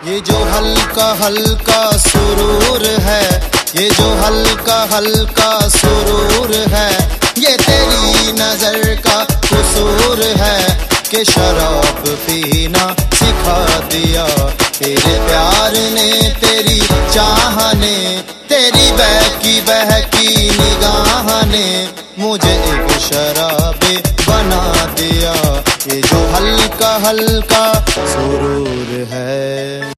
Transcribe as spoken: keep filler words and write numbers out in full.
ये जो हल्का हल्का सुरूर है, ये जो हल्का हल्का सुरूर है, ये तेरी नजर का कसूर है कि शराब पीना सिखा दिया। तेरे प्यार ने, तेरी चाह ने, तेरी बहकी बहकी निगाह ने मुझे एक शराबी बना दिया। ये जो हल्का हल्का सुरूर है।